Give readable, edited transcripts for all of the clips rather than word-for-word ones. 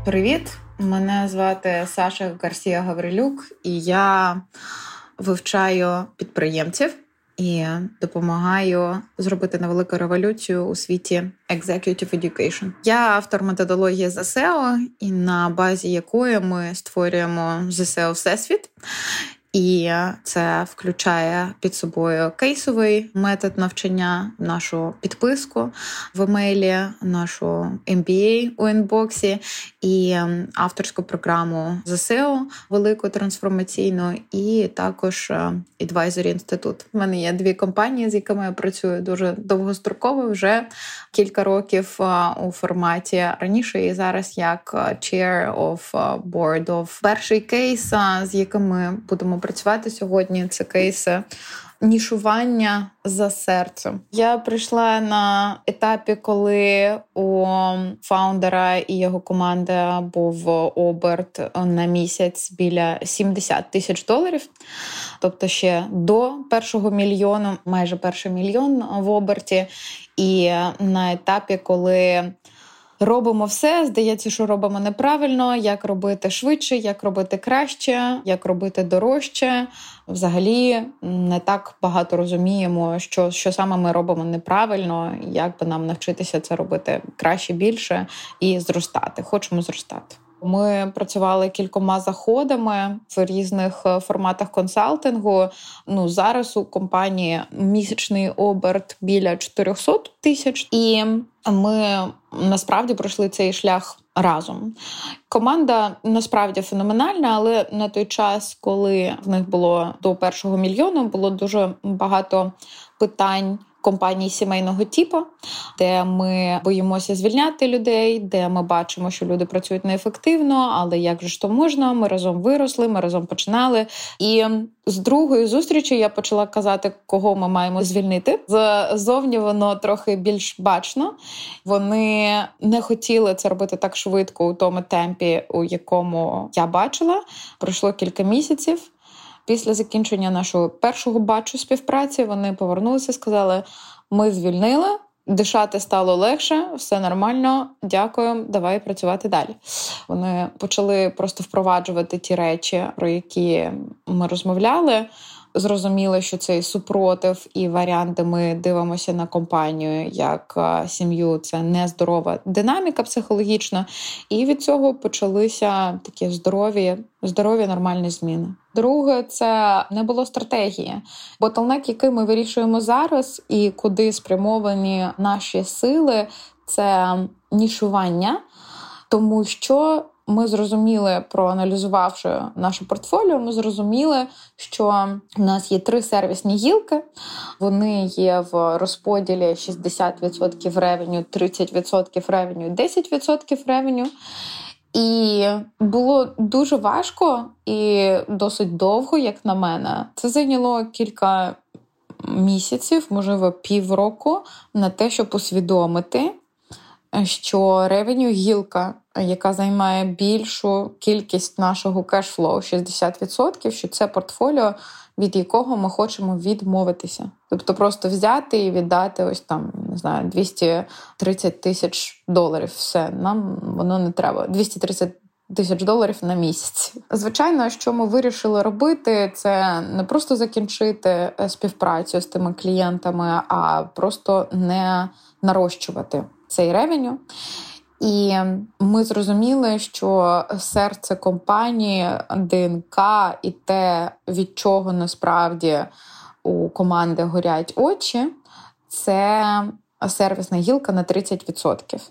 Привіт! Мене звати Саша Гарсія-Гаврилюк, і я вивчаю підприємців і допомагаю зробити невелику революцію у світі Executive Education. Я автор методології The SEO, і на базі якої ми створюємо The SEO Всесвіт. І це включає під собою кейсовий метод навчання, нашу підписку в емейлі, нашу MBA у інбоксі і авторську програму The SEO, велику трансформаційну, і також Advisory Інститут. У мене є 2 компанії, з якими я працюю дуже довгостроково, вже кілька років у форматі раніше і зараз як Chair of Board of. Перший кейс, з яким ми будемо працювати сьогодні, це кейси нішування за серцем. Я прийшла на етапі, коли у фаундера і його команди був оберт на місяць біля $70 000. Тобто ще до першого мільйону, майже перший мільйон в оберті. І на етапі, коли робимо все, здається, що робимо неправильно, як робити швидше, як робити краще, як робити дорожче. Взагалі не так багато розуміємо, що саме ми робимо неправильно, як би нам навчитися це робити краще, більше і зростати. Хочемо зростати. Ми працювали кількома заходами в різних форматах консалтингу. Зараз у компанії місячний оберт біля 400 тисяч. І ми насправді пройшли цей шлях разом. Команда насправді феноменальна, але на той час, коли в них було до першого мільйону, було дуже багато питань компаній сімейного типу, де ми боїмося звільняти людей, де ми бачимо, що люди працюють неефективно, але як же ж то можна? Ми разом виросли, ми разом починали. І з другої зустрічі я почала казати, кого ми маємо звільнити. Ззовні воно трохи більш бачно. Вони не хотіли це робити так швидко у тому темпі, у якому я бачила. Пройшло кілька місяців. Після закінчення нашого першого батчу співпраці вони повернулися і сказали, ми звільнили, дишати стало легше, все нормально, дякую, давай працювати далі. Вони почали просто впроваджувати ті речі, про які ми розмовляли. Зрозуміли, що цей супротив і варіант, де ми дивимося на компанію як сім'ю, це нездорова динаміка психологічна. І від цього почалися такі здорові нормальні зміни. Друге, це не було стратегії. Ботлнек, який ми вирішуємо зараз і куди спрямовані наші сили, це нішування, тому що ми зрозуміли, проаналізувавши наше портфоліо, ми зрозуміли, що в нас є 3 сервісні гілки. Вони є в розподілі 60% ревеню, 30% ревеню, 10% ревеню. І було дуже важко і досить довго, як на мене. Це зайняло кілька місяців, можливо, півроку, на те, щоб усвідомити, що ревеню гілка, яка займає більшу кількість нашого кешфлоу, 60%, що це портфоліо, від якого ми хочемо відмовитися. Тобто просто взяти і віддати ось там, не знаю, $230 000. Все, нам воно не треба. $230 000 на місяць. Звичайно, що ми вирішили робити, це не просто закінчити співпрацю з тими клієнтами, а просто не нарощувати цей ревеню. І ми зрозуміли, що серце компанії, ДНК і те, від чого насправді у команди горять очі, це сервісна гілка на 30%.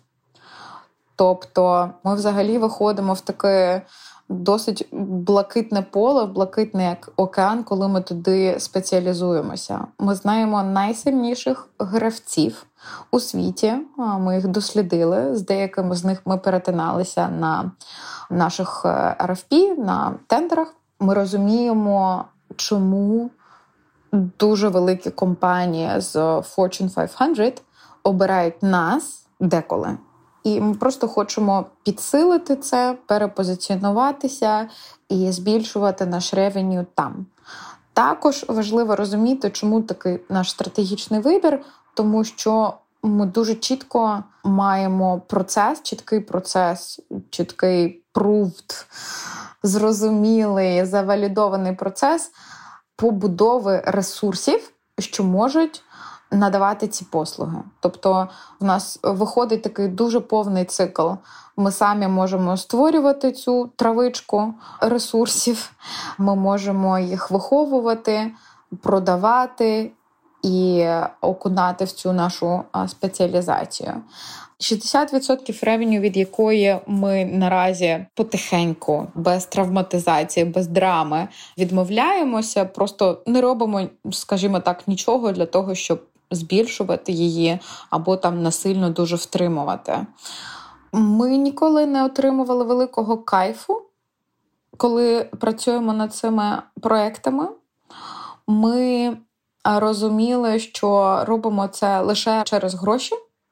Тобто ми взагалі виходимо в таке досить блакитне поле, блакитний океан, коли ми туди спеціалізуємося. Ми знаємо найсильніших гравців у світі, ми їх дослідили, з деякими з них ми перетиналися на наших RFP, на тендерах. Ми розуміємо, чому дуже великі компанії з Fortune 500 обирають нас деколи. І ми просто хочемо підсилити це, перепозиціонуватися і збільшувати наш ревеню там. Також важливо розуміти, чому такий наш стратегічний вибір, тому що Ми дуже чітко маємо чіткий proved, зрозумілий, завалідований процес побудови ресурсів, що можуть надавати ці послуги. Тобто в нас виходить такий дуже повний цикл. Ми самі можемо створювати цю травичку ресурсів, ми можемо їх виховувати, продавати і окунати в цю нашу спеціалізацію. 60% ревеню, від якої ми наразі потихеньку, без травматизації, без драми відмовляємося, просто не робимо, скажімо так, нічого для того, щоб збільшувати її або там насильно дуже втримувати. Ми ніколи не отримували великого кайфу, коли працюємо над цими проектами. Ми розуміли, що робимо це лише через гроші.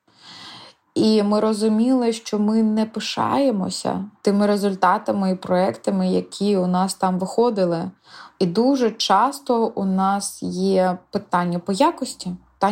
І ми розуміли, що ми не пишаємося тими результатами і проектами, які у нас там виходили. І дуже часто у нас є питання по якості.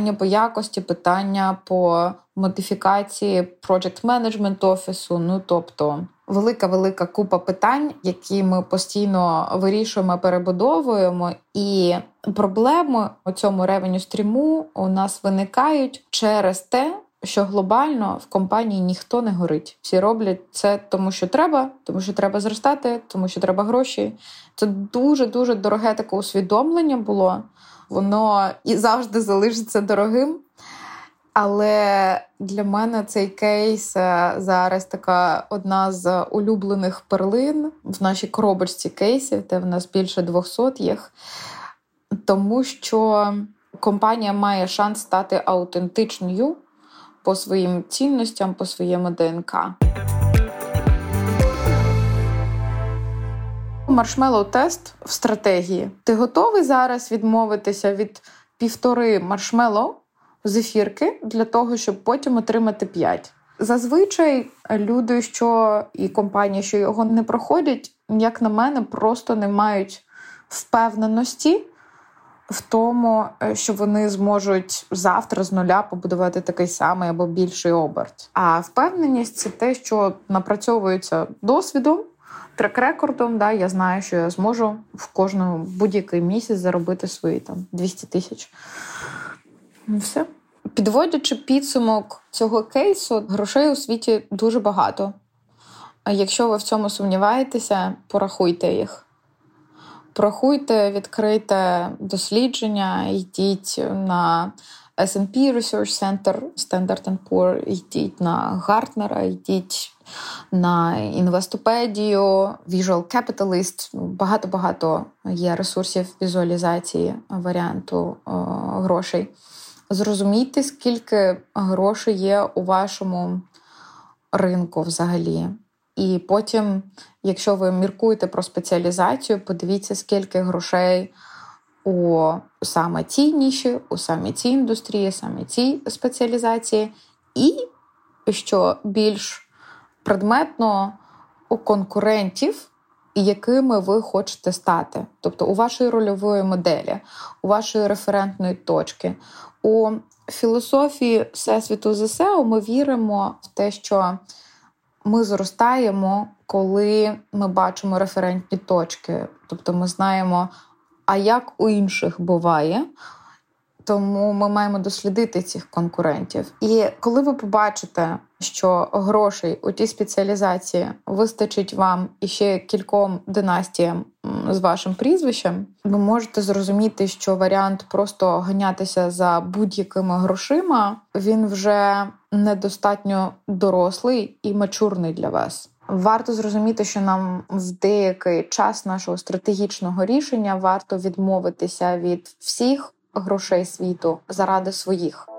Питання по модифікації Project Management офісу. Тобто велика купа питань, які ми постійно вирішуємо, перебудовуємо. І проблеми у цьому ревеню-стріму у нас виникають через те, що глобально в компанії ніхто не горить. Всі роблять це тому що треба зростати, тому що треба гроші. Це дуже-дуже дороге таке усвідомлення було. Воно і завжди залишиться дорогим. Але для мене цей кейс зараз така одна з улюблених перлин в нашій коробочці кейсів, де в нас більше 200 їх. Тому що компанія має шанс стати аутентичною по своїм цінностям, по своєму ДНК. Маршмеллоу-тест в стратегії. Ти готовий зараз відмовитися від 1,5 маршмеллоу з ефірки для того, щоб потім отримати 5? Зазвичай люди, і компанії, що його не проходять, як на мене, просто не мають впевненості в тому, що вони зможуть завтра з нуля побудувати такий самий або більший оберт. А впевненість – це те, що напрацьовується досвідом, трек-рекордом. Я знаю, що я зможу в кожному будь-який місяць заробити свої 200 тисяч. Все. Підводячи підсумок цього кейсу, грошей у світі дуже багато. Якщо ви в цьому сумніваєтеся, порахуйте їх. Порахуйте, відкрийте дослідження, йдіть на S&P Research Center, Standard & Poor, йдіть на Гартнера, йдіть на Інвестопедію, Visual Capitalist. Багато є ресурсів візуалізації варіанту грошей. Зрозумійте, скільки грошей є у вашому ринку взагалі. І потім, якщо ви міркуєте про спеціалізацію, подивіться, скільки грошей у саме цій ніші, у саме цій індустрії, саме цій спеціалізації. І, що більш предметно, у конкурентів, якими ви хочете стати. Тобто у вашої рольової моделі, у вашої референтної точки. У філософії Всесвіту ЗСЕО ми віримо в те, що ми зростаємо, коли ми бачимо референтні точки. Тобто ми знаємо, а як у інших буває. Тому ми маємо дослідити цих конкурентів. І коли ви побачите, що грошей у тій спеціалізації вистачить вам іще кільком династіям з вашим прізвищем, ви можете зрозуміти, що варіант просто ганятися за будь-якими грошима, він вже недостатньо дорослий і мачурний для вас. Варто зрозуміти, що нам в деякий час нашого стратегічного рішення варто відмовитися від всіх грошей світу заради своїх.